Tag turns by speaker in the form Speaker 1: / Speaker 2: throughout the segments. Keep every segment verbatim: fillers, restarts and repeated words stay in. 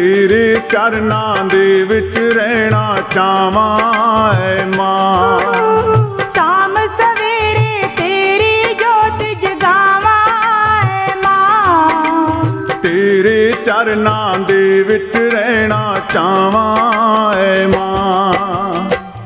Speaker 1: तेरे चरनां दे विच रहना चाहवां ऐ मां।
Speaker 2: शाम सवेरे तेरी जोत जगावां ऐ मां।
Speaker 1: तेरे चरनां दे विच रहना चाहवां ऐ मां।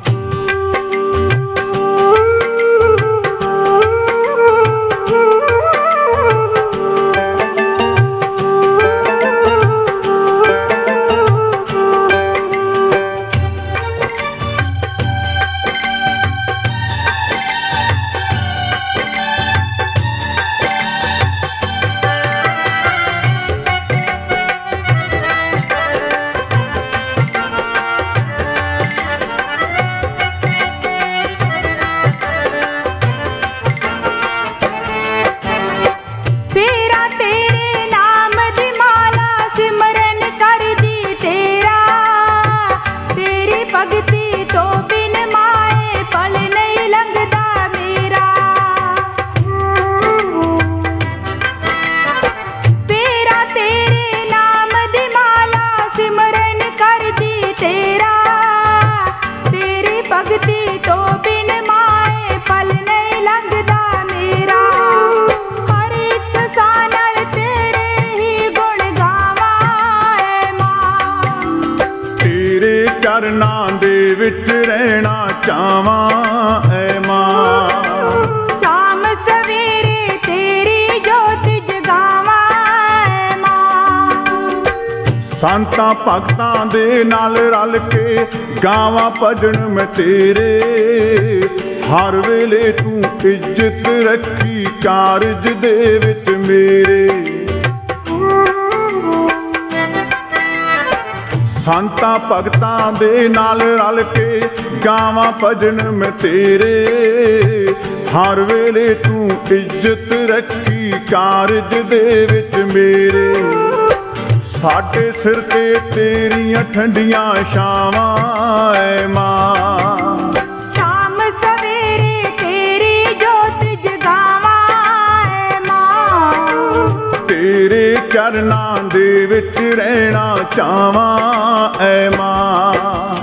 Speaker 1: चरनां दे विच रहना चाहवां ऐ मां।
Speaker 2: शाम सवेरे तेरी जोत जगावां ऐ मां।
Speaker 1: संतां भगतां दे नाल रल के गावां भजन मैं तेरे। हर वेले तू इज्जत रखी कारज दे विच मेरे। संतां भगतां दे नाल रल के गावां भजन मैं तेरे। हर वेले तू इज्जत रखी कारज दे विच मेरे। साडे सिर ते तेरियां ठंडियां छावां ऐ मां।
Speaker 2: शाम सवेरे तेरी जोत जगावां ऐ मां।
Speaker 1: तेरे चरनां दे विच रहना चाहवां ऐ मां।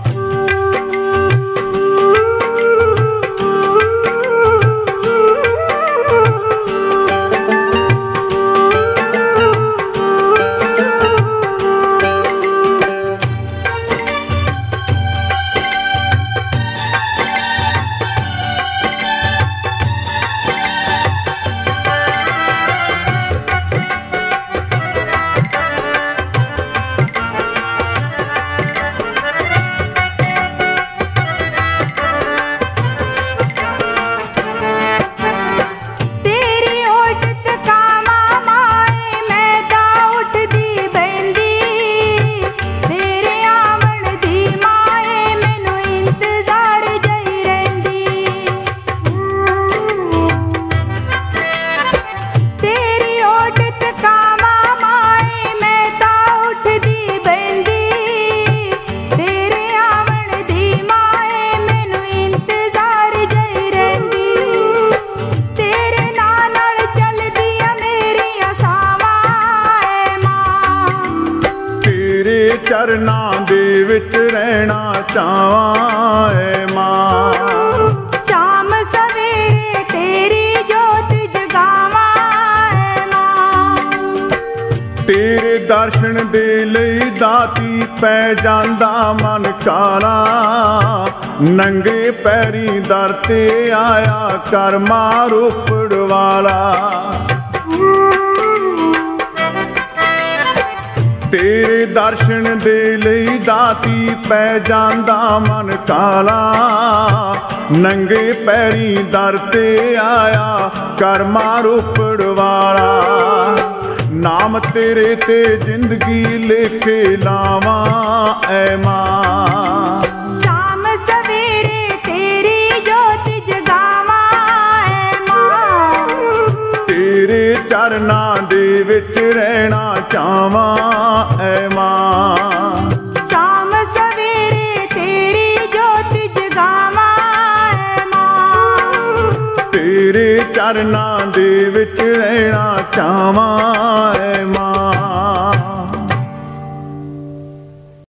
Speaker 1: चरनां दे विच रहना चाहवां ऐ मां।
Speaker 2: शाम सवेरे तेरी जोत जगावां ऐ मां।
Speaker 1: तेरे दर्शन दे लई दाती पै जांदा मन काला। नंगे पैरी दर ते आया करमा रोपड़ वाला। तेरे दर्शन दे लई दाती पै जांदा मन काला। नंगे पैरी दर ते आया करमा रोपड़ वाला। नाम तेरे ते जिंदगी लेके लावां ऐ मां।
Speaker 2: शाम सवेरे तेरी जोत जगावां ऐ मां।
Speaker 1: तेरे चरनां दे विच रहना चाहवां ऐ मां।
Speaker 2: शाम सवेरे तेरी जोत जगावां ऐ मां।
Speaker 1: तेरे चरनां दे विच रहना चाहवां